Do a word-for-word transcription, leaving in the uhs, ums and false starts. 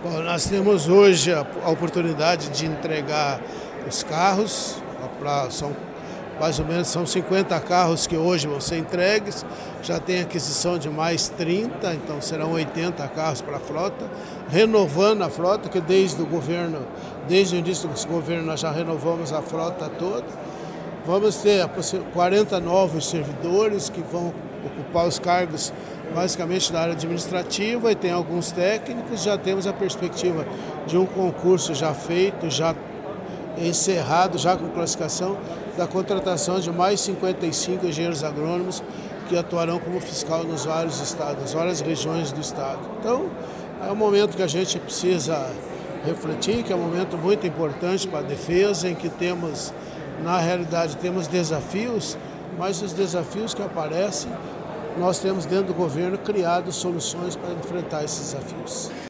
Bom, nós temos hoje a, a oportunidade de entregar os carros, pra, são mais ou menos são cinquenta carros que hoje vão ser entregues, já tem aquisição de mais trinta, então serão oitenta carros para a frota, renovando a frota, que desde o governo, desde o início do governo nós já renovamos a frota toda. Vamos ter quarenta novos servidores que vão ocupar os cargos basicamente da área administrativa, e tem alguns técnicos. Já temos a perspectiva de um concurso já feito, já encerrado, já com classificação, da contratação de mais cinquenta e cinco engenheiros agrônomos que atuarão como fiscal nos vários estados, nas várias regiões do estado. Então, é um momento que a gente precisa refletir, que é um momento muito importante para a defesa, em que temos, na realidade, temos desafios, mas os desafios que aparecem, nós temos dentro do governo criado soluções para enfrentar esses desafios.